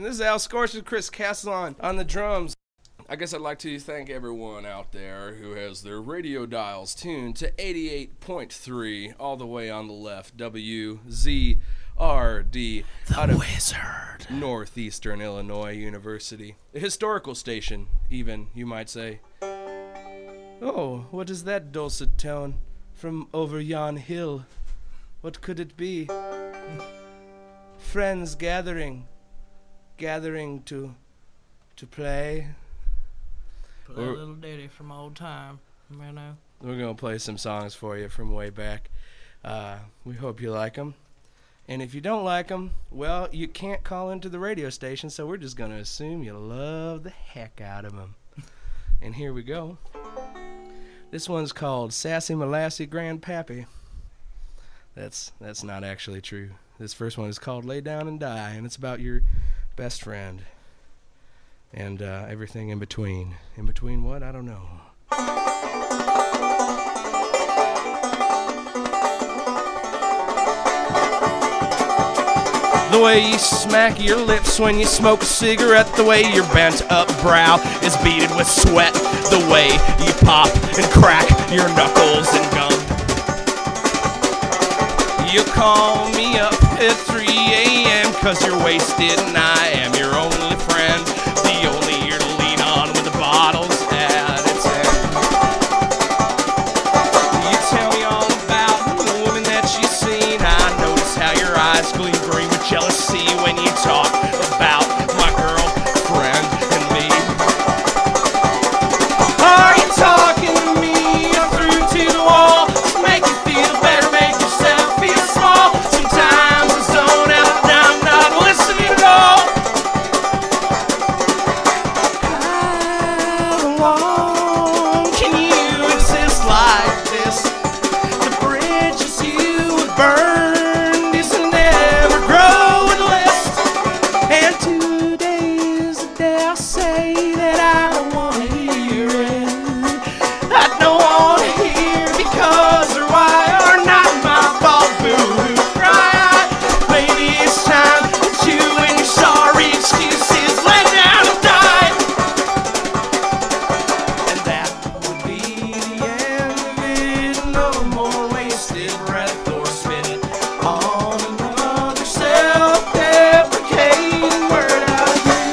This is Al Scorch with Chris Castellon on the drums. I guess I'd like to thank everyone out there who has their radio dials tuned to 88.3 all the way on the left, WZRD. The Wizard. Northeastern Illinois University. A historical station, even, you might say. Oh, what is that dulcet tone from over yon hill? What could it be? Friends gathering to play. Play a little ditty from old time, you know. We're gonna play some songs for you from way back. We hope you like them. And if you don't like them, well, you can't call into the radio station, so we're just gonna assume you love the heck out of them. And here we go. This one's called Sassy Molassy Grandpappy. That's not actually true. This first one is called Lay Down and Die, and it's about your best friend and everything in between. In between what? I don't know. The way you smack your lips when you smoke a cigarette, the way your bent up brow is beaded with sweat, the way you pop and crack your knuckles and gum. You call me up at 3 a.m. 'cause you're wasted and I am your only friend, the only ear to lean on when the bottle's at its end. You tell me all about the woman that you've seen. I notice how your eyes gleam green with jealousy when you talk about my girlfriend and me. Are you talking to me? I'm through to the wall. To make you feel better, make yourself feel small. Sometimes I zone out and I'm not listening at all. How long can you exist like this? The bridges you have burned is never growing list. And today is the day I'll say that I don't want to hear it. I don't want to hear because or why are not my fault. Boo-hoo, cry. Maybe it's time that you and your sorry excuses lay down and die. And that would be the end of it. No more wasted breath or spit on another self-deprecating word out of you.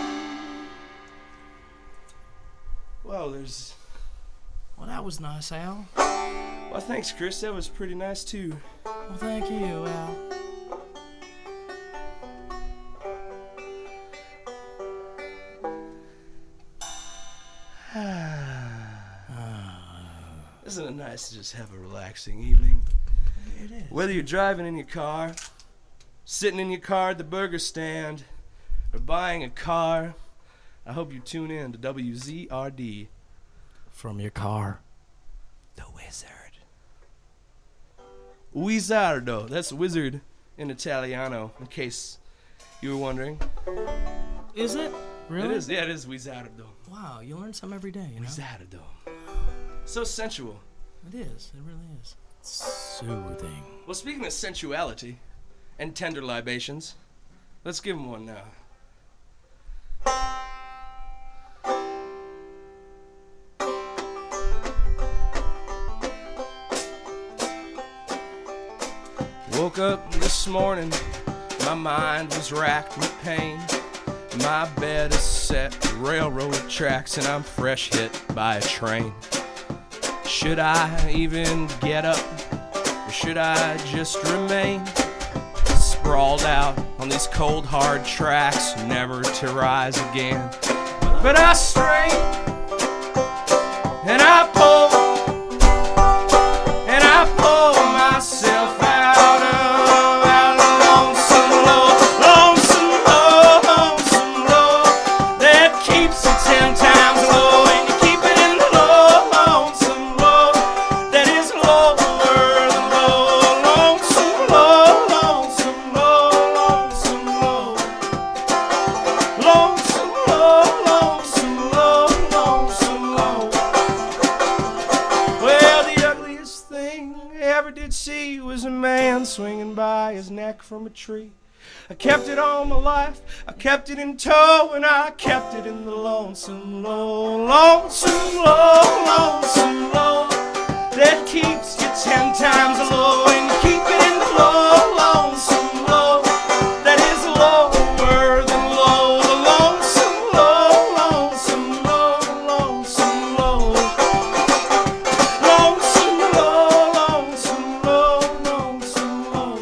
Well, there's... Well, that was nice, Al. Well, thanks, Chris. That was pretty nice, too. Well, thank you, Al. Isn't it nice to just have a relaxing evening? It is. Whether you're driving in your car, sitting in your car at the burger stand, or buying a car, I hope you tune in to WZRD. From your car. The Wizard. Wizardo. That's wizard in Italiano, in case you were wondering. Is it? Really? It is. Yeah, it is Wizardo. Wow, you learn something every day, you know? Wizardo. So sensual. It is. It really is. Soothing. Well, speaking of sensuality and tender libations, let's give him one now. Woke up this morning, my mind was racked with pain. My bed is set to railroad tracks and I'm fresh hit by a train. Should I even get up, or should I just remain sprawled out on these cold hard tracks, never to rise again? But I strain, and I pull myself out of a lonesome low that keeps it 10 times low, and you keep it in the lonesome low that is lower than low, lonesome low, lonesome low, lonesome low, lonesome low, lonesome low, lonesome low. Well, the ugliest thing I ever did see was a man swinging by his neck from a tree. I kept it all my life, I kept it in tow, and I kept it in the lonesome low, lonesome low, lonesome low. That keeps you 10 times low, and you keep it in the low, lonesome low. That is lower than low, the lonesome low, lonesome low, lonesome low. Lonesome low, lonesome low, lonesome low.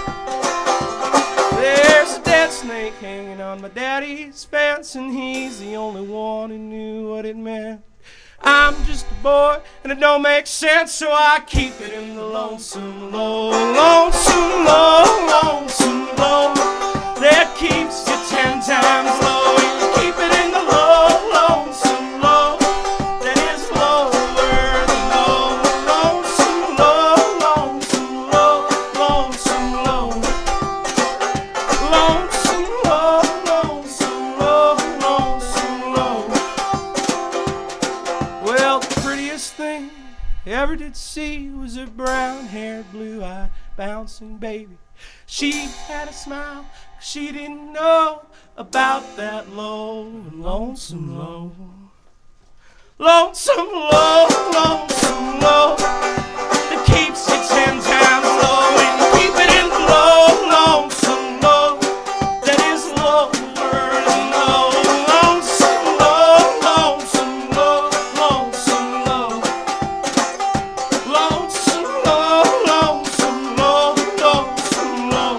There's a dead snake hanging on my daddy's fence, and he's the only one who knew what it meant. I'm just a boy, and it don't make sense, so I keep it in the lonesome low, lonesome low, lonesome low. That keeps you 10 times low, and you keep it in the low, lonesome low. That is lower than low, lonesome low, lonesome low, lonesome low. Lonesome low, lonesome low, lonesome low. Well, the prettiest thing I ever did see was a brown-haired, blue-eyed, bouncing baby. She had a smile, 'cause she didn't know about that low, lonesome low. Lonesome low, lonesome low. That keeps you 10 times low, and you keep it in the low, lonesome low. That is lower than low, lonesome low, lonesome low, lonesome low. Lonesome low, lonesome low, lonesome low.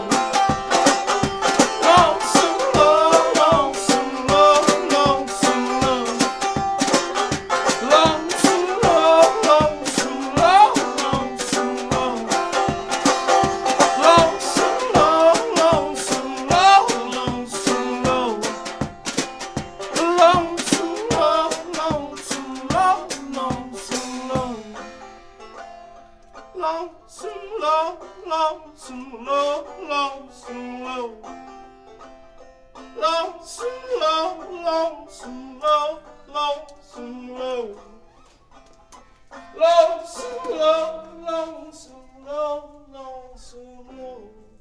Lonesome low, lonesome low, lonesome low. Lonesome low, lonesome low, lonesome low. Lonesome low, lonesome low, lonesome low. Lonesome low, lonesome low, lonesome low. Lonesome low, lonesome low, lonesome low. Lonesome low, lonesome low, lonesome low. Lonesome low, lonesome low, lonesome low.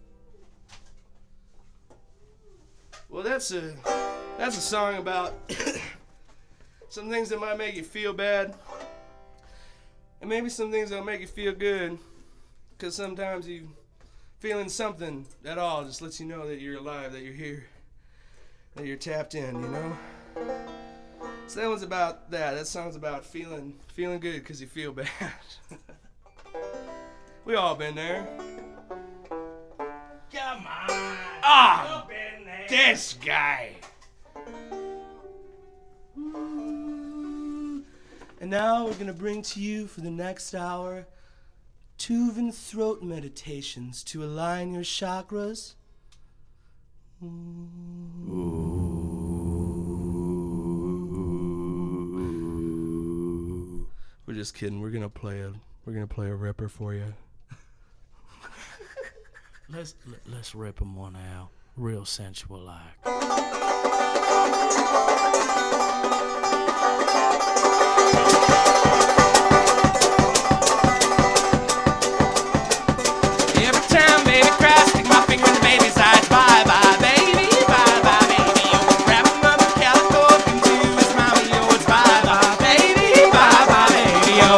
Well, that's a song about some things that might make you feel bad, and maybe some things that'll make you feel good. Because sometimes you feeling something at all just lets you know that you're alive, that you're here, that you're tapped in, you know? So that one's about that. That song's about feeling good because you feel bad. We all been there. Come on. Ah, You've been there. this guy. And now we're going to bring to you for the next hour Tuvan throat meditations to align your chakras. We're just kidding. We're gonna play a ripper for you. Let's rip 'em one out, real sensual like. Every time baby cries, stick my finger in the baby's eyes. Bye bye baby, bye bye baby. Yo, grab him up in calico into his mommy. Yo, it's bye bye baby, bye bye baby. Yo.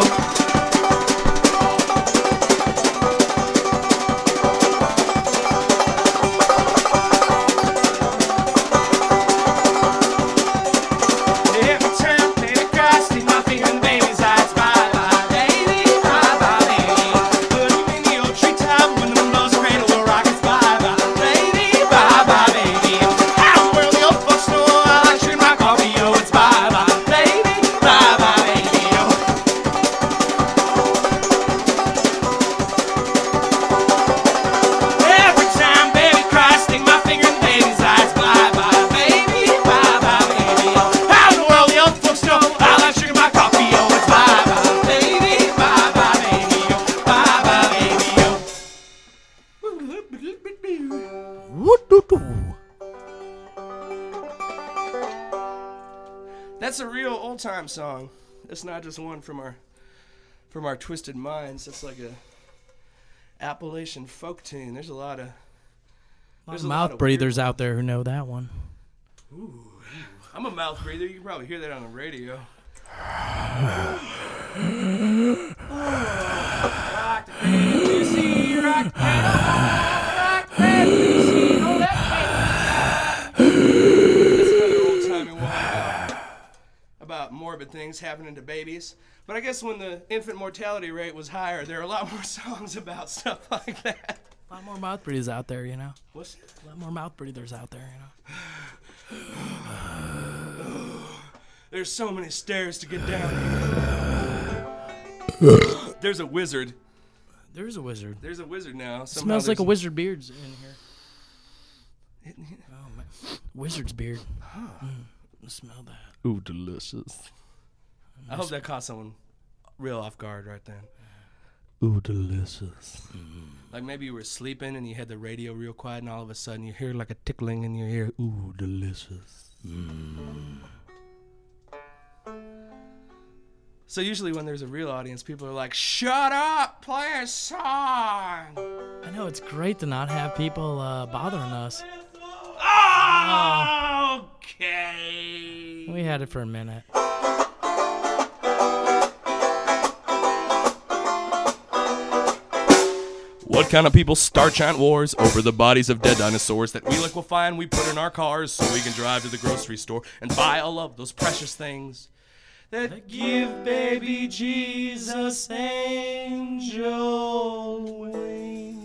Every time baby cries, stick my finger in the baby's eyes. Bye bye baby, bye bye baby. Put him in the old treetop when the wind blows the cradle will rock. It's bye bye baby, bye bye baby. How in the world the old folks know I like shooting my coffee? Yo, it's bye bye baby, bye bye baby. Yo. Every time baby cries, stick my finger in the baby's eyes. Bye bye baby, bye bye baby. Yo. How in the world the old folks know I like shooting my coffee? Yo, it's bye bye baby, bye bye baby. Yo, bye bye baby. Yo. That's a real old time song. It's not just one from our twisted minds. It's like a Appalachian folk tune. There's a lot of There's a lot of mouth breathers out there who know that one. Ooh. I'm a mouth breather. You can probably hear that on the radio. Rock the band, juicy, rock the band, rock the band, juicy, roll that band. That's another old-timey one about morbid things happening to babies. But I guess when the infant mortality rate was higher, there are a lot more songs about stuff like that. A lot more mouth breathers out there, you know. What's it? A lot more mouth breathers out there, you know. There's so many stairs to get down here. There's a wizard. There's a wizard. There's a wizard now. It smells like a wizard beard's in here. Oh, man. Wizard's beard. Huh. Smell that. Ooh, delicious. I hope that caught someone real off guard right then. Ooh, delicious. Like maybe you were sleeping and you had the radio real quiet and all of a sudden you hear like a tickling in your ear. Ooh, delicious. So usually when there's a real audience, people are like, shut up, play a song. I know, it's great to not have people bothering us. Oh, okay. We had it for a minute. What kind of people start giant wars over the bodies of dead dinosaurs that we liquefy and we put in our cars so we can drive to the grocery store and buy all of those precious things that give baby Jesus angel wings?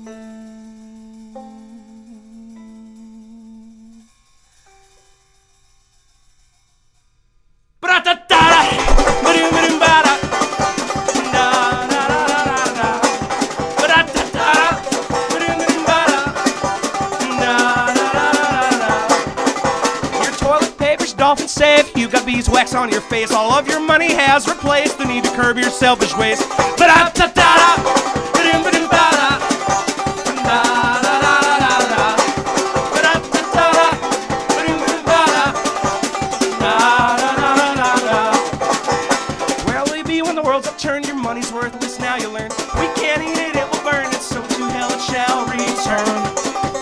Dolphin safe, you got beeswax on your face. All of your money has replaced the need to curb your selfish ways. Where'll we be when the world's upturned? Your money's worthless, now you learn. We can't eat it, it will burn it, so to hell it shall return.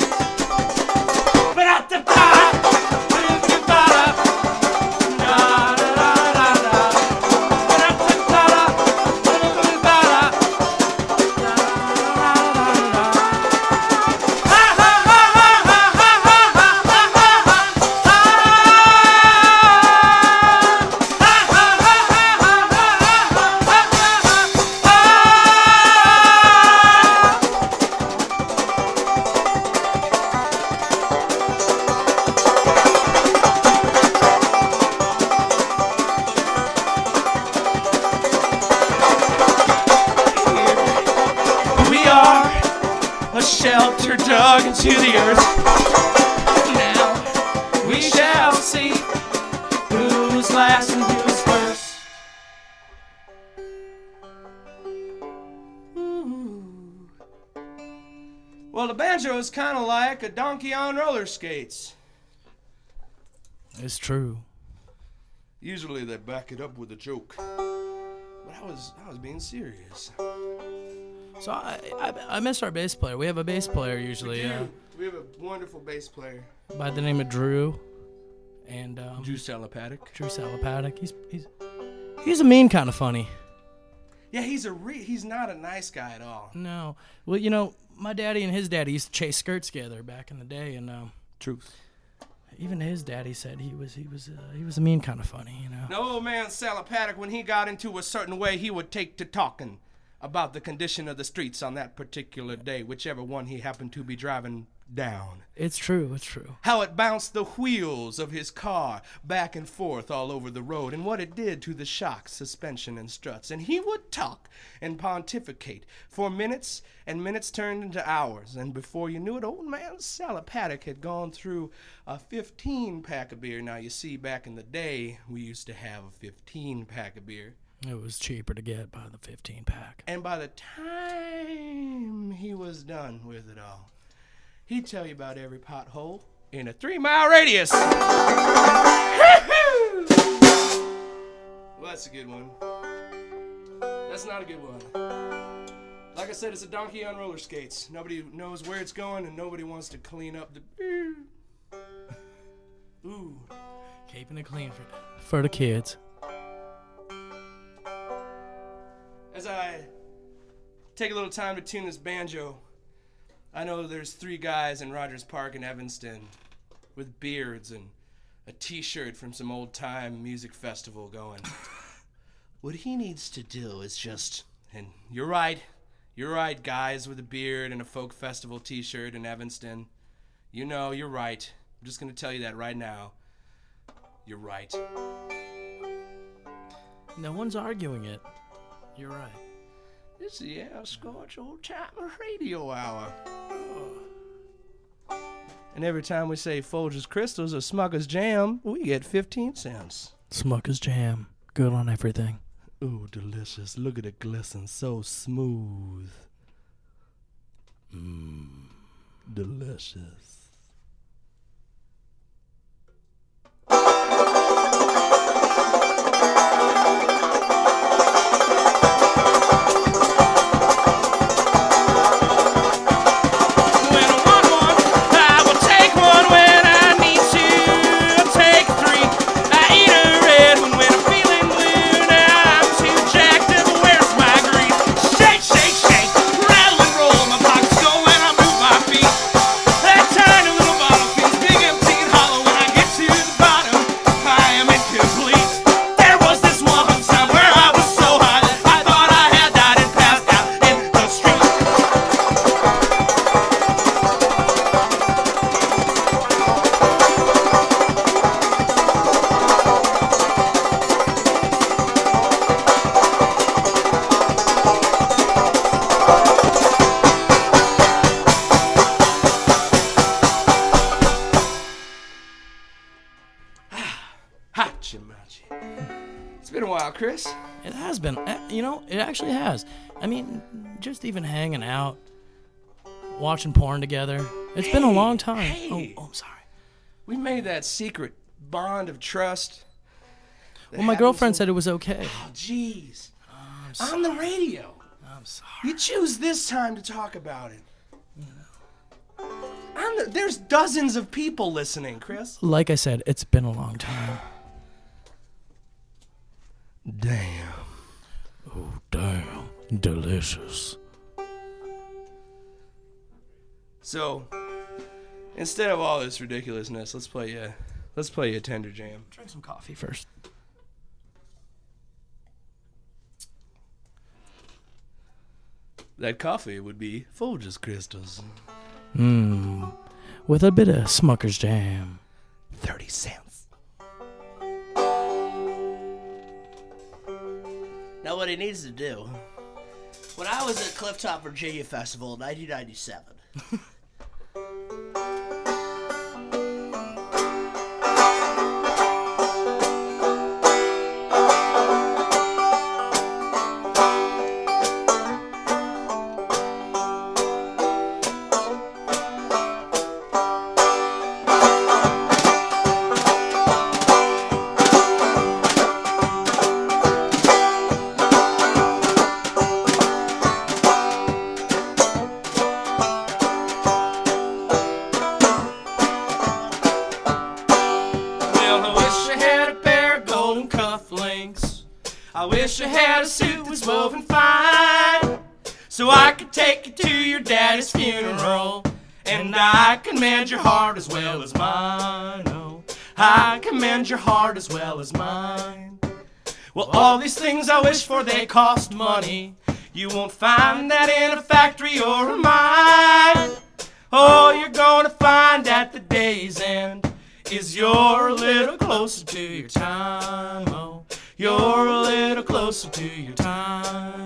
Shelter dug into the earth. Now we shall see who's last and who's first. Ooh. Well, the banjo is kind of like a donkey on roller skates. It's true. Usually they back it up with a joke, but I was being serious. So I miss our bass player. We have a bass player usually. We have a wonderful bass player by the name of Drew, and Drew Salapatic. Drew Salapatic. He's a mean kind of funny. Yeah, he's not a nice guy at all. No. Well, you know, my daddy and his daddy used to chase skirts together back in the day, and truth. Even his daddy said he was a mean kind of funny, you know. No, old man Salapatic, when he got into a certain way, he would take to talking about the condition of the streets on that particular day, whichever one he happened to be driving down. It's true, it's true. How it bounced the wheels of his car back and forth all over the road, and what it did to the shocks, suspension, and struts. And he would talk and pontificate for minutes, and minutes turned into hours. And before you knew it, old man Salapatic had gone through a 15-pack of beer. Now, you see, back in the day, we used to have a 15-pack of beer. It was cheaper to get by the 15-pack. And by the time he was done with it all, he'd tell you about every pothole in a 3-mile radius. Well, that's a good one. That's not a good one. Like I said, it's a donkey on roller skates. Nobody knows where it's going, and nobody wants to clean up the... Ooh. Keeping it clean for the kids. As I take a little time to tune this banjo, I know there's 3 guys in Rogers Park in Evanston with beards and a t-shirt from some old-time music festival going. What he needs to do is just... And you're right, guys with a beard and a folk festival t-shirt in Evanston. You know, you're right. I'm just going to tell you that right now. You're right. No one's arguing it. You're right. This is the Al Scorch Old Timer Radio Hour. And every time we say Folgers Crystals or Smucker's Jam, we get 15 cents. Smucker's Jam. Good on everything. Ooh, delicious. Look at it glisten. So smooth. Delicious. It's been a while, Chris. It has been. You know, it actually has. I mean, just even hanging out, watching porn together. It's been a long time. Hey. Oh, I'm sorry. We made that secret bond of trust. Well, my girlfriend said it was okay. Oh, jeez. On the radio. I'm sorry. You choose this time to talk about it. There's dozens of people listening, Chris. Like I said, it's been a long time. Damn. Oh, damn. Delicious. So, instead of all this ridiculousness, let's play you a tender jam. Drink some coffee first. That coffee would be Folgers Crystals. With a bit of Smucker's Jam. 30 cents. Now what he needs to do, when I was at Clifftop Virginia Festival in 1997, I wish I had a suit that's woven fine, so I could take you to your daddy's funeral, and I can mend your heart as well as mine. Oh, I can mend your heart as well as mine. Well, all these things I wish for, they cost money. You won't find that in a factory or a mine. Oh, you're gonna find at the day's end is you're a little closer to your time. Oh, you're a little closer to your time.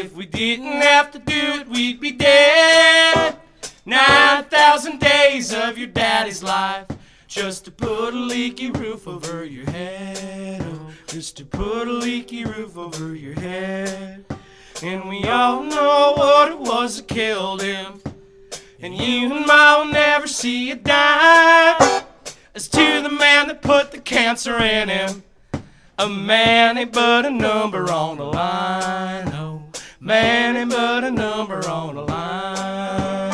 If we didn't have to do it, we'd be dead. 9,000 days of your daddy's life just to put a leaky roof over your head. Oh, just to put a leaky roof over your head. And we all know what it was that killed him. And you and Ma will never see a dime. As to the man that put the cancer in him, a man ain't but a number on the line. Oh, man ain't but a number on the line.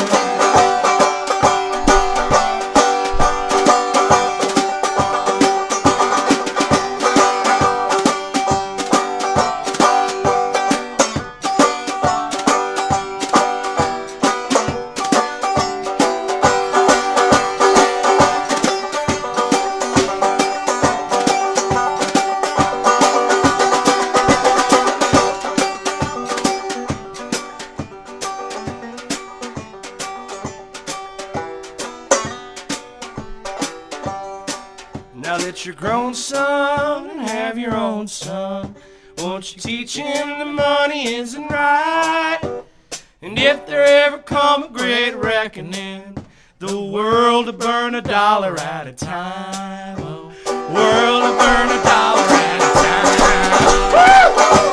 Now that you're grown, son, and have your own son, won't you teach him the money isn't right? And if there ever come a great reckoning, the world will burn $1 at a time. Oh, world will burn $1 at a time. Woo!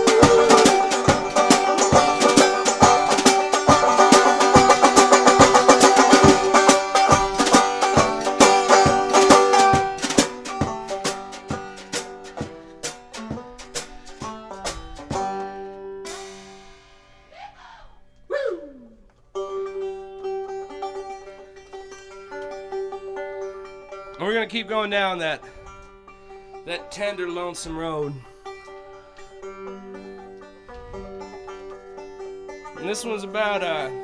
And we're gonna keep going down that tender, lonesome road. And this one's about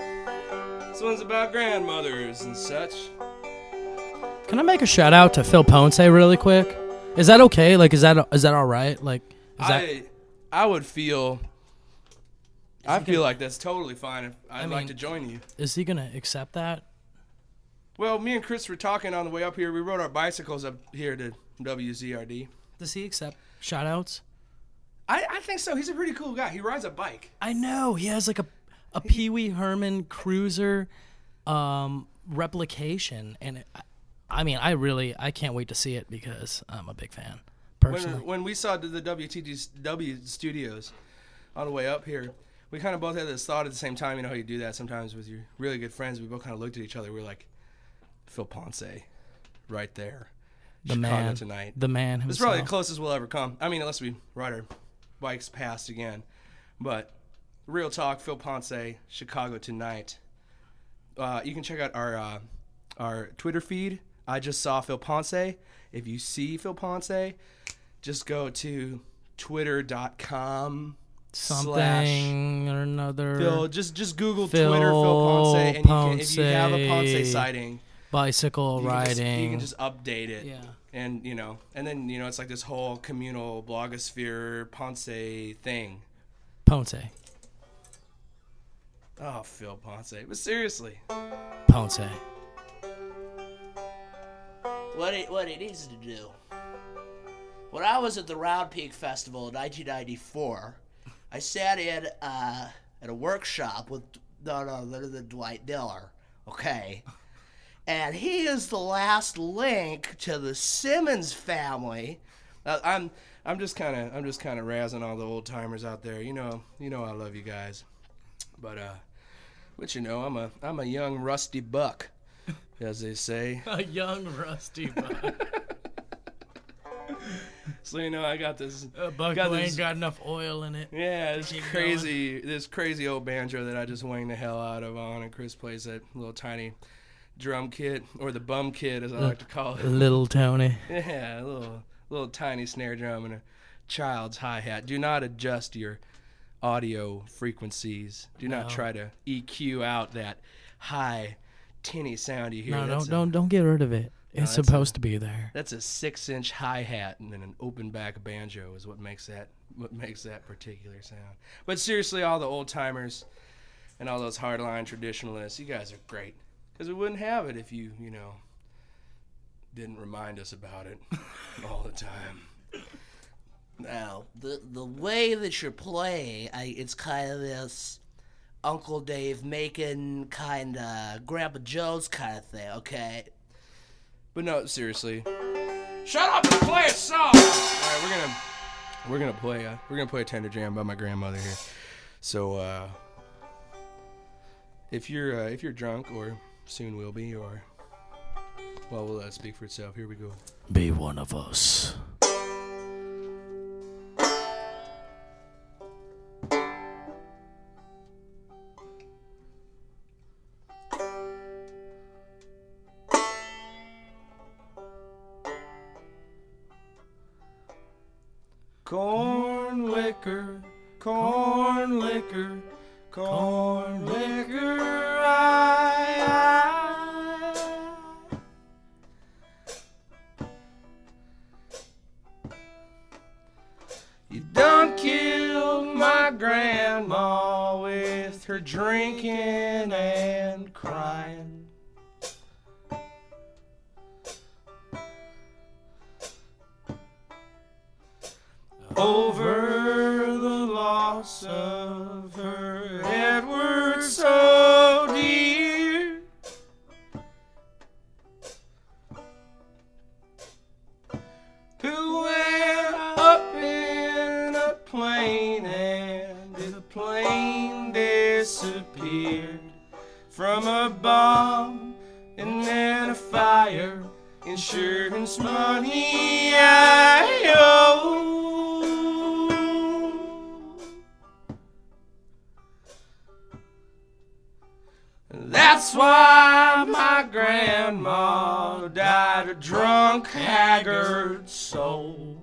grandmothers and such. Can I make a shout out to Phil Ponce really quick? Is that okay? Like, is that all right? Like, I would feel. I feel like that's totally fine. I'd like to join you. Is he gonna accept that? Well, me and Chris were talking on the way up here. We rode our bicycles up here to WZRD. Does he accept shout outs? I think so. He's a pretty cool guy. He rides a bike. I know. He has like a Pee Wee Herman cruiser replication. And I can't wait to see it because I'm a big fan, personally. When we saw the WTW studios on the way up here, we kind of both had this thought at the same time. You know how you do that sometimes with your really good friends. We both kind of looked at each other. We were like, Phil Ponce, right there. The Chicago man. tonight. The man himself. It's probably the closest we'll ever come. I mean, unless we ride our bikes past again. But real talk, Phil Ponce, Chicago tonight. You can check out our Twitter feed. I just saw Phil Ponce. If you see Phil Ponce, just go to twitter.com something or another. Phil, just Google Twitter Phil Ponce, and if you have a Ponce sighting, bicycle riding, you can just update it. Yeah. And then it's like this whole communal blogosphere Ponce thing. Ponce. Oh, Phil Ponce. But seriously. Ponce. What it needs to do. When I was at the Round Peak Festival in 1994, I sat in at a workshop with the Dwight Diller, okay? And he is the last link to the Simmons family. I'm just kind of razzing all the old timers out there. You know I love you guys, but I'm a young rusty buck, as they say. A young rusty buck. So I got this. A buck who ain't got enough oil in it. Yeah, this crazy old banjo that I just winged the hell out of on, and Chris plays that little tiny drum kit, or the bum kit as I like to call it. Little Tony. Yeah, a little tiny snare drum and a child's hi-hat. Do not adjust your audio frequencies. Do not try to EQ out that high, tinny sound you hear. No, don't get rid of it. It's supposed to be there. That's a 6-inch hi-hat and then an open back banjo is what makes that particular sound. But seriously, all the old timers and all those hardline traditionalists, you guys are great. Because we wouldn't have it if you didn't remind us about it all the time. Now, the way that you're playing, it's kind of this Uncle Dave Macon kind of Grandpa Joe's kind of thing, okay? But no, seriously. Shut up and play a song. All right, we're gonna play a Tender Jam by my grandmother here. So if you're drunk or soon will be, or well, we'll let it speak for itself. Here we go. Be one of us. Corn liquor, corn liquor, corn liquor, You done killed my grandma with her drinking and crying. Over the loss of her Edward so dear. Who went up in a plane and the plane disappeared from a bomb and then a fire. Insurance money I owe. That's why my grandma died a drunk, haggard soul.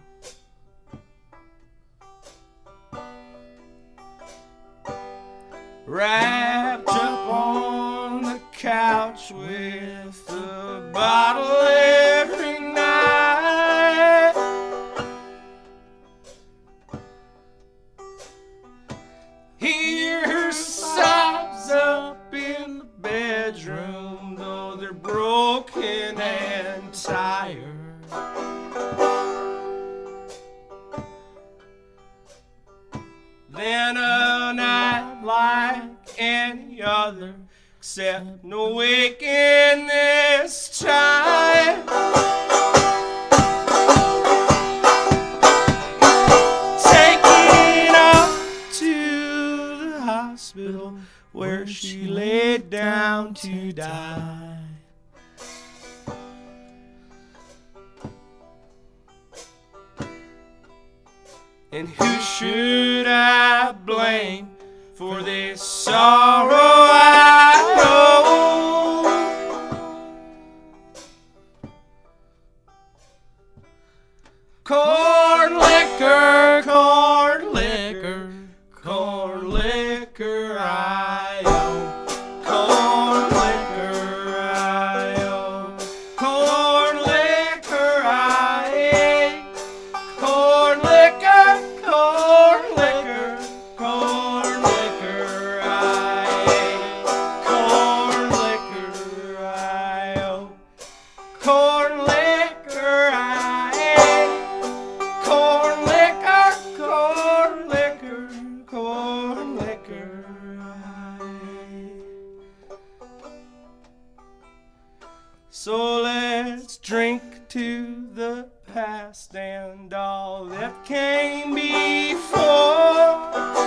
Wrapped up on the couch with a bottle every night. Hear her sobs up in the bedroom, though they're broken and tired. Then a night like any other, except no waking this time. Taken up to the hospital where she laid down to die. And who should I blame for this sorrow I know? Corn liquor, corn liquor, corn liquor I owe. Corn liquor I owe. Corn liquor I ate. Corn liquor, corn liquor, corn liquor I ate. Corn liquor I owe. Corn liquor I ate. Corn liquor, corn liquor, corn liquor I ate. So let's drink to the past and all that came before,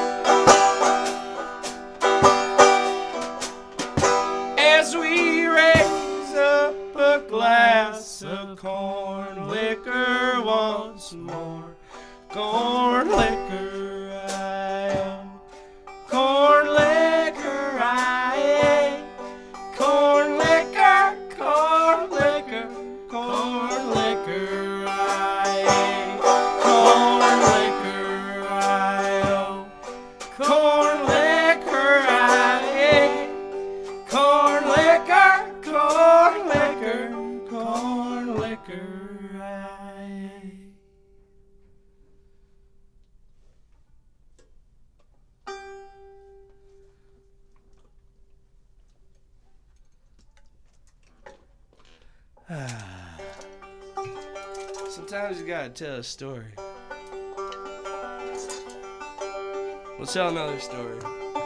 as we raise up a glass of corn liquor once more. Corn liquor I owe. Corn liquor I ate. Corn liquor, corn liquor, corn liquor I ate. Corn liquor I owe. Corn liquor I ate. Corn liquor, corn liquor, corn liquor I ate. Sometimes you gotta tell a story. We'll tell another story.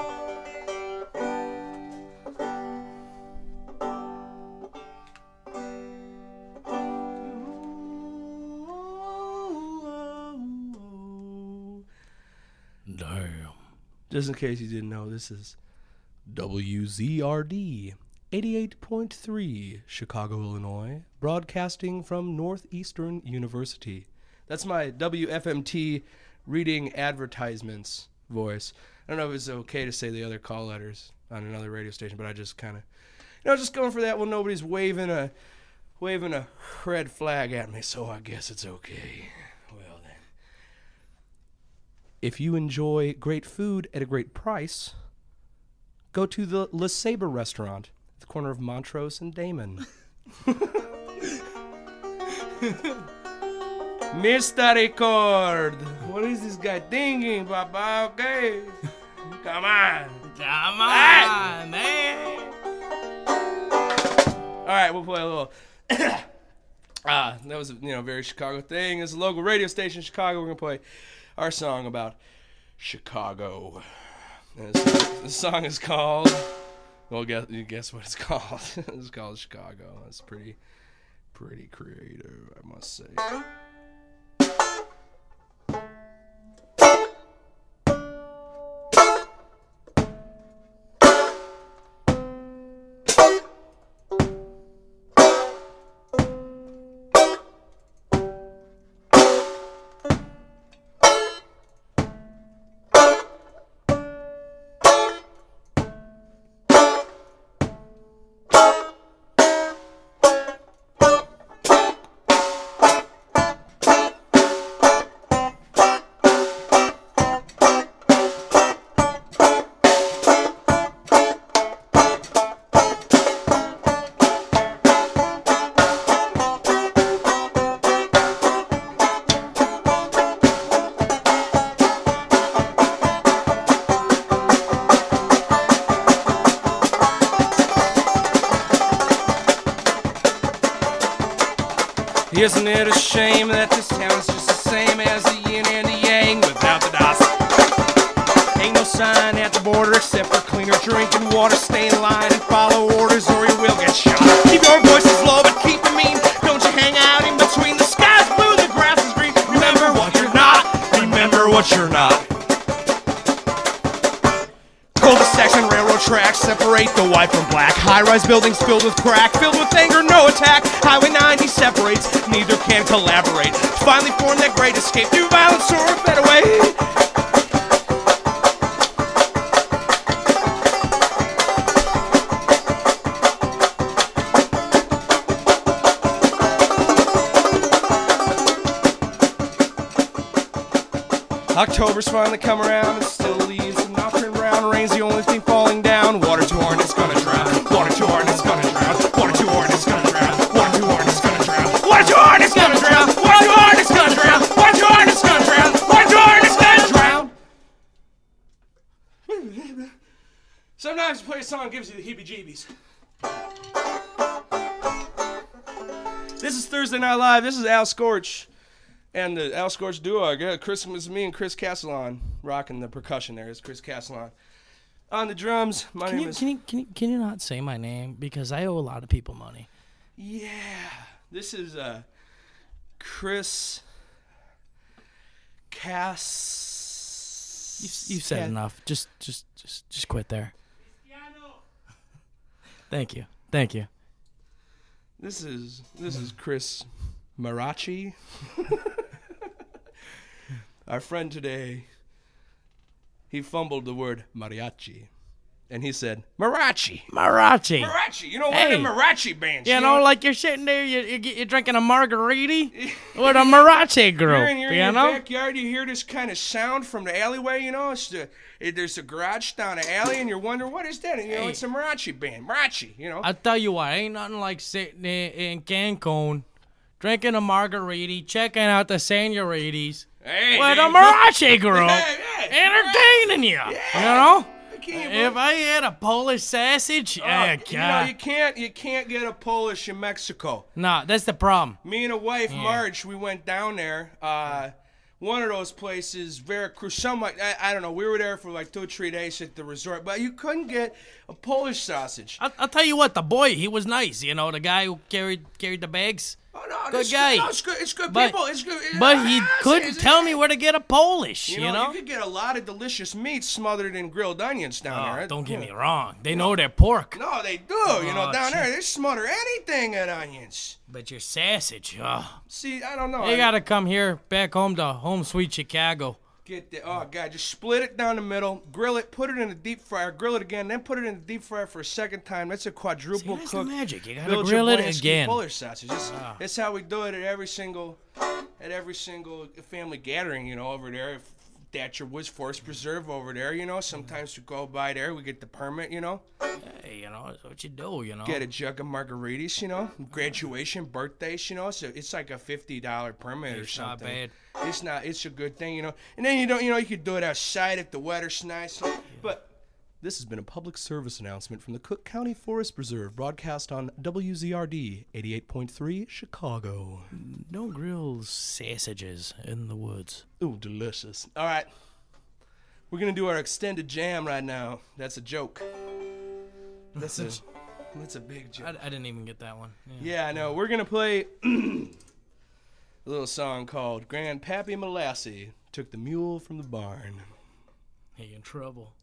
Damn. Just in case you didn't know, this is WZRD 88.3 Chicago, Illinois, broadcasting from Northeastern University. That's my WFMT reading advertisements voice. I don't know if it's okay to say the other call letters on another radio station, but I just kind of, just going for that when nobody's waving a red flag at me, so I guess it's okay. Well then. If you enjoy great food at a great price, go to the Le Sabre restaurant at the corner of Montrose and Damon. Mr. Record, what is this guy thinking, Papa? Okay, come on, Man. All right, we'll play a little. That was a very Chicago thing. It's a local radio station in Chicago. We're gonna play our song about Chicago. And this song is called. Well, guess what it's called? It's called Chicago. It's pretty creative, I must say. Isn't it a shame that this town's just the same as the yin and the yang without the das? Ain't no sign at the border except for cleaner drinking water. Stay in line and follow orders or you will get shot. Keep your voices low but keep them mean. Don't you hang out in between. The sky's blue, the grass is green. Remember what you're not. Remember what you're not. Cul-de-sacs and railroad tracks separate the white from black. High-rise buildings filled with crack, filled with anger, no attack. Highway 90 separates, neither can collaborate. Finally form that great escape through violence or a better way. October's finally come around and still leaves and not turned brown. Rain's the only thing falling down. Water too hard, it's gonna drown. Water too hard, it's gonna drown. Water too hard, it's gonna drown. Water too hard, it's gonna drown. Water too hard, it's gonna drown. Water too hard, it's gonna drown. Water too hard, it's gonna drown. Water too hard, it's gonna drown. Sometimes you play a song that gives you the heebie-jeebies. This is Thursday Night Live. This is Al Scorch. And the Al Scorch duo, I got me and Chris Castellon rocking the percussion there. It's Chris Castellon. On the drums, my name is... Can you not say my name? Because I owe a lot of people money. Yeah. This is Chris You've said enough. Just quit there. Thank you. This is Chris Marachi. Our friend today, he fumbled the word mariachi, and he said Marachi. Marachi. You know, one of them Marachi bands. You know, like you're sitting there, you're drinking a margarita with a Marachi group. You're in your backyard, you hear this kind of sound from the alleyway, you know. There's a garage down the alley, and you're wondering, what is that? And, it's a Marachi band. Marachi, you know. I tell you what, ain't nothing like sitting in Cancun, drinking a margarita, checking out the senoritas with a Marachi group, entertaining you. You know? If I had a Polish sausage, you can't get a Polish in Mexico. No, that's the problem. Me and a wife, Marge, we went down there one of those places, Veracruz, something like, I don't know. We were there for like 2 or 3 days at the resort, but you couldn't get a Polish sausage. I'll tell you what, the boy, he was nice. You know, the guy who carried the bags. Oh, no, Good guy. No, it's good. It's good But- people. It's good. But he couldn't tell me where to get a Polish, You know, you could get a lot of delicious meat smothered in grilled onions down there. Don't get me wrong. They know their pork. No, they do. You know, Oh, down there, gee. they smother anything in onions. But your sausage, See, I don't know. they got to come here, back home to home sweet Chicago. Get the, oh, God, just split it down the middle, grill it, put it in the deep fryer, grill it again, then put it in the deep fryer for a second time. That's a quadruple That's the cook. magic. You got to Bill grill it Jablonski again. Polish sausage. That's how we do it at every single family gathering, you know, over there. If Thatcher Woods Forest Preserve over there, you know. Sometimes we go by there, we get the permit, you know. Hey, you know, that's what you do, you know. Get a jug of margaritas, you know. Graduation, birthdays, you know. So it's like a $50 permit or It's not something. bad. It's not. It's a good thing, you know. And then you could do it outside if the weather's nice. But this has been a public service announcement from the Cook County Forest Preserve, broadcast on WZRD 88.3 Chicago. Don't grill sausages in the woods. Ooh, delicious. All right, we're gonna do our extended jam right now. That's a joke. That's a big joke. I didn't even get that one. Yeah, I know. We're gonna play a little song called "Grandpappy Molassy Took the Mule from the Barn." Hey, in trouble.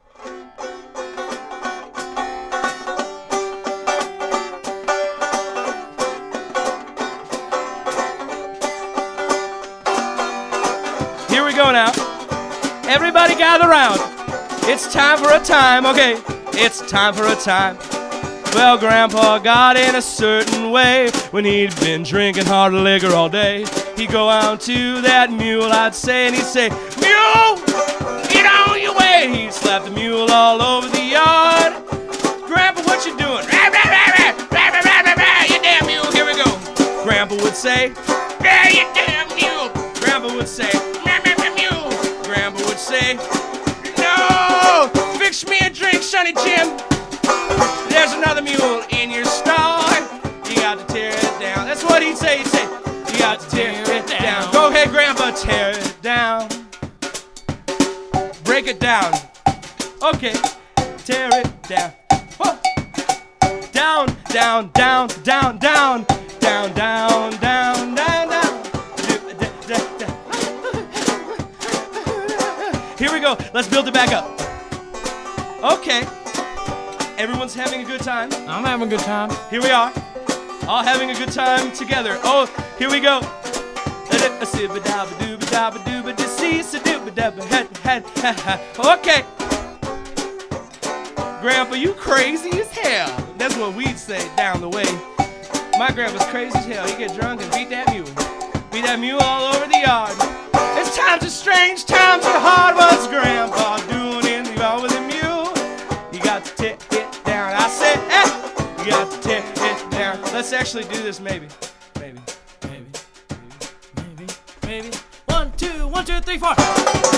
Here we go now. Everybody gather round. It's time for a time, okay? It's time for a time. Well, Grandpa got in a certain way when he'd been drinking hard liquor all day. He'd go out to that mule, I'd say, and he'd say, "Mule, get on your way." He'd slap the mule all over the yard. "Grandpa, what you doing?" "Rah, rah, rah, rah, rah, rah, rah, rah, rah, you damn mule, here we go." Grandpa would say, "Yeah, you damn mule." Grandpa would say, "Rah, rah, rah, mule." Grandpa would say, "No, fix me a drink, Sonny Jim. There's another mule in your stall. You got to tear it down." That's what he'd say. He'd say, "You got to tear it down." Go ahead, Grandpa, tear it down. Break it down. Okay, tear it down. Whoa. Down, down, down, down, down, down, down, down, down, down. Here we go. Let's build it back up. Okay. Everyone's having a good time. I'm having a good time. Here we are, all having a good time together. Oh, here we go. Okay. Grandpa, you crazy as hell. That's what we'd say down the way. My grandpa's crazy as hell. He get drunk and beat that mule. Beat that mule all over the yard. It's times are strange, times are hard. What's Grandpa doing in the yard with a mule? You got to tear it down. I said, you got to tear it down. Let's actually do this, maybe. Maybe. Maybe. 1, 2, 1, 2, 3, 4.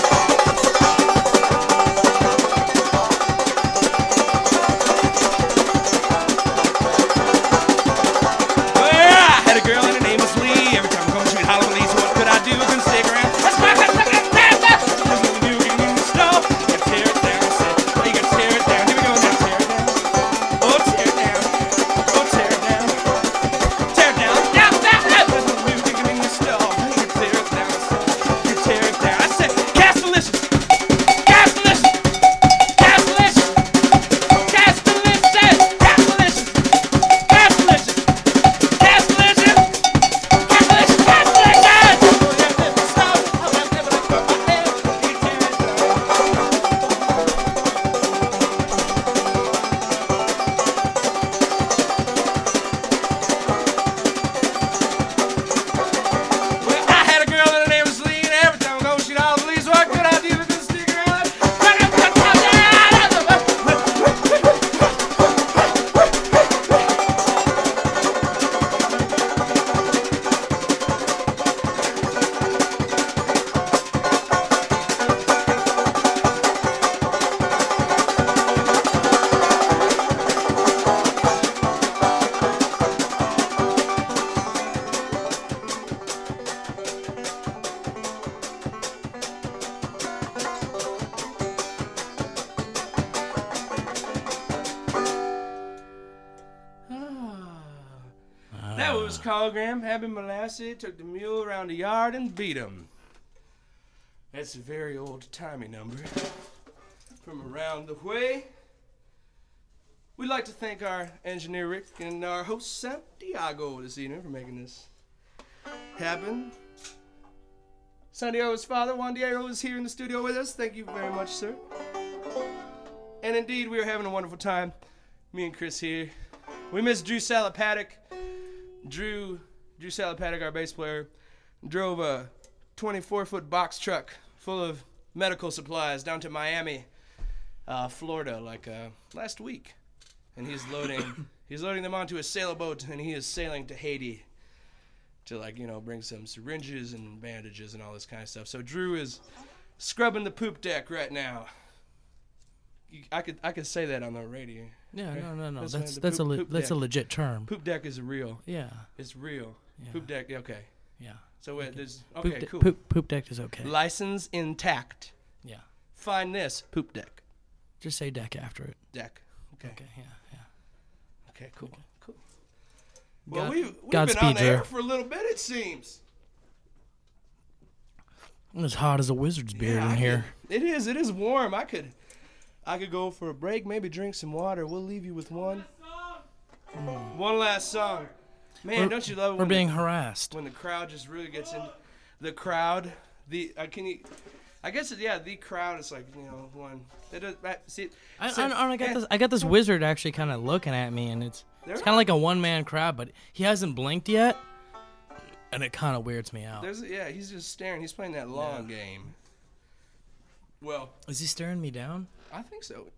Well, I had a girl and her name was Lee. Every time I'm going to street holler police, what could I do? Couldn't stick around. Let's rock, let's rock, let's rock, let's rock. There's nothing new, getting in the stove. You gotta tear it down. I said, well, you gotta tear it down. Here we go now. Tear it down. Oh, tear it down. Oh, tear it down. Tear it down. Down, down, down. There's nothing new, getting in the stove. You gotta tear it down. I said, you tear it down. I said, was Carl Graham, Happy Molasses, took the mule around the yard and beat him. That's a very old-timey number. From around the way. We'd like to thank our engineer Rick and our host Santiago this evening for making this happen. Santiago's father, Juan Diego, is here in the studio with us. Thank you very much, sir. And indeed, we are having a wonderful time. Me and Chris here. We miss Drew Salapatic. Drew Salapatic, our bass player, drove a 24-foot box truck full of medical supplies down to Miami, Florida, last week. And he's loading them onto a sailboat, and he is sailing to Haiti to bring some syringes and bandages and all this kind of stuff. So Drew is scrubbing the poop deck right now. I could say that on the radio. Yeah, right? no. That's a legit term. Poop deck is real. Yeah. It's real. Yeah. Poop deck. Okay. Yeah. So there's okay, cool. Poop deck is okay. License intact. Yeah. Find this poop deck. Just say deck after it. Deck. Okay. Okay. Yeah. Okay. Cool. Okay. Cool. Well, we've been Godspeed, on the air Drew. for a little bit, it seems. It's hot as a wizard's beard in here. It is. It is warm. I could go for a break, maybe drink some water. We'll leave you with one. One last song. Man, don't you love it We're being harassed. when the crowd just really gets in? The crowd, the crowd is one. I got this wizard actually kind of looking at me, and it's kind of like a one-man crowd, but he hasn't blinked yet, and it kind of weirds me out. He's just staring. He's playing that long game. Well, Is he staring me down? I think so.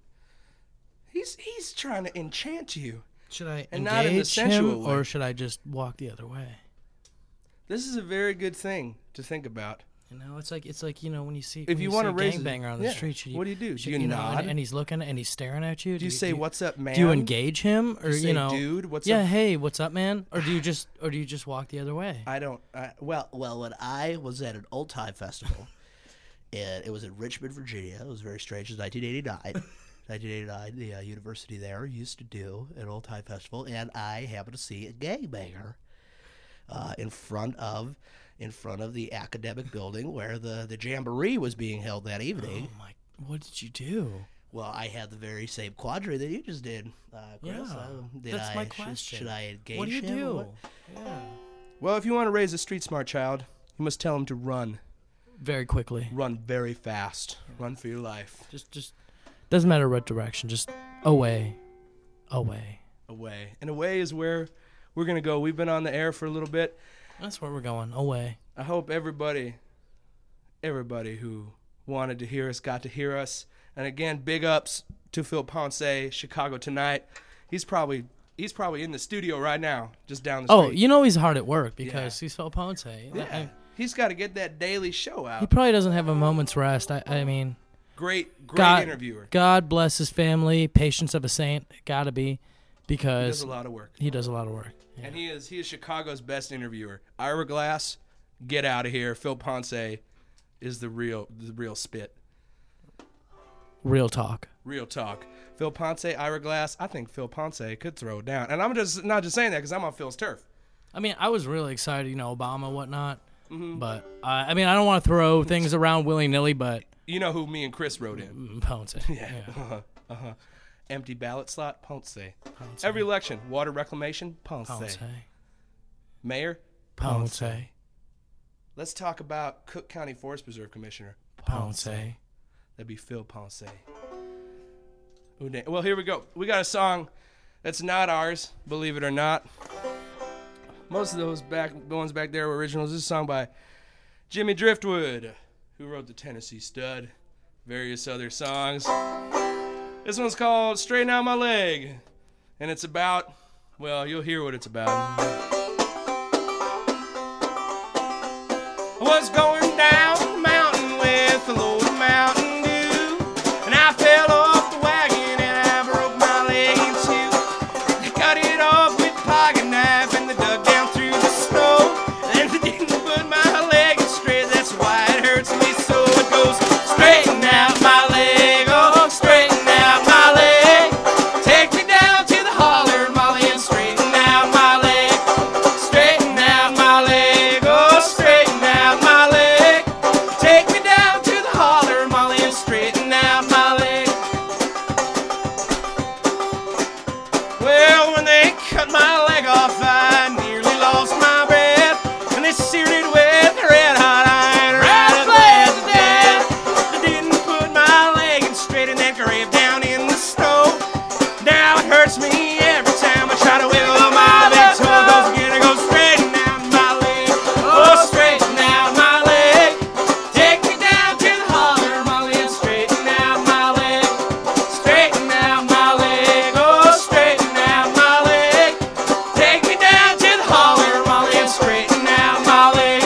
He's trying to enchant you. Should I And not in the engage sensual him, way. or should I just walk the other way? This is a very good thing to think about. It's like when you see If you want to raise a gangbanger on the street, should you, what do? Do should, you nod? and he's looking and he's staring at you? Do you say what's up, man? Do you engage him, or Do you say, dude, what's yeah, up? hey, what's up, man? Or do you just walk the other way? I don't. Well, when I was at an old time festival, and it was in Richmond, Virginia. It was very strange. It was 1989. 1989, the university there used to do an old time festival, and I happened to see a gangbanger in front of the academic building where the jamboree was being held that evening. Oh my! What did you do? Well, I had the very same quadri that you just did, Chris. That's my question. Should I engage him? What do you do? What? Yeah. Well, if you want to raise a street smart child, you must tell him to run. Very quickly. Run very fast. Run for your life. Just doesn't matter what direction. Just away. Away. And away is where we're gonna go. We've been on the air for a little bit. That's where we're going. Away. I hope everybody who wanted to hear us got to hear us. And again, big ups to Phil Ponce, Chicago Tonight. He's probably in the studio right now, just down the street. Oh, he's hard at work because he's Phil Ponce. Yeah. He's got to get that daily show He out. probably doesn't have a moment's rest. I mean, Great interviewer. God bless his family. Patience of a saint. Gotta be, because He does a lot of work. He does a lot of work. Yeah. And he is Chicago's best interviewer. Ira Glass, get out of here. Phil Ponce is the real spit. Real talk. Real talk. Phil Ponce, Ira Glass. I think Phil Ponce could throw it down. And I'm just not just saying that because I'm on Phil's turf. I mean, I was really excited, Obama, whatnot. Mm-hmm. But I don't want to throw things around willy-nilly, but You know who me and Chris wrote in. Ponce. Yeah. Empty ballot slot, Ponce. Every election, water reclamation, Ponce. Mayor, Ponce. Let's talk about Cook County Forest Preserve Commissioner, Ponce. That'd be Phil Ponce. Well, here we go. We got a song that's not ours, believe it or not. Most of those ones back there were originals. This is a song by Jimmy Driftwood, who wrote the Tennessee Stud, various other songs. This one's called Straighten Out My Leg, and it's about, well, you'll hear what it's about. I was going down the mountain with a load of Mountain Dew, and I fell off the wagon and I broke my leg in two. They cut it off with a pocket knife and they dug down through the snow. And they didn't put my leg straight, that's why it hurts me so. It goes, straighten out my leg, oh, straighten out my leg. Take me down to the holler, Molly, and straighten out my leg. Straighten down in the snow. Now it hurts me every time I try to wiggle my big toe. Goes again, it goes straighten out my leg. Oh, straighten out my leg. Take me down to the holler, Molly, and straighten out my leg. Straighten out my leg. Oh, straighten out my leg. Take me down to the holler, Molly, and straighten out my leg.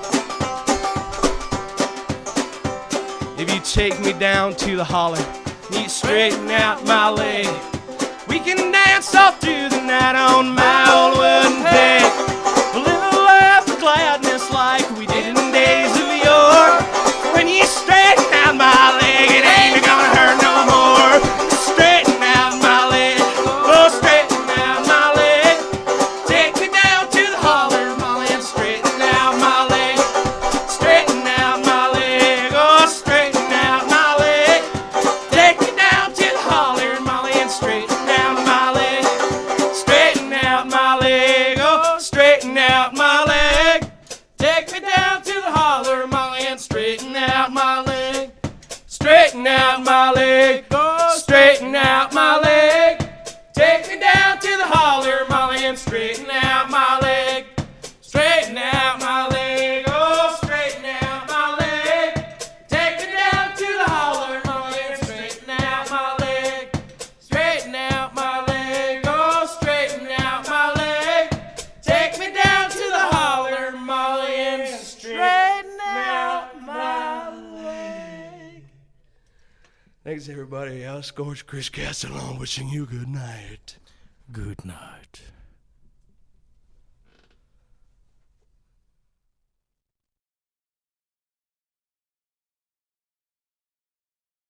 If you take me down to the holler, you straighten out my leg. We can dance all through the night on my old wooden peg. A little laugh of gladness like we did in days of yore. When you straighten out my leg, it ain't gonna hurt no more. Straighten out my leg, oh, straighten out my leg. Take me down to the holler, Molly, and straighten out my leg. Straighten out my leg, oh, straighten out my leg. Take me down to the holler, Molly, and straighten out my leg. Straighten out my leg, oh, straighten out my leg. Take me down to the holler, Molly, and straighten out my leg. Straighten out my leg, oh, straighten out my leg. Take me down to the holler, Molly, and straighten out my leg. Straighten out my leg, oh, straighten out my leg. Take me down to the holler, Molly, and straighten out my leg. Straighten out my leg, oh, straighten out my leg. Take me down to the holler, Molly, and straighten out my leg. Thanks, everybody. I'll Scorch Chris Castellon wishing you good night. Good night.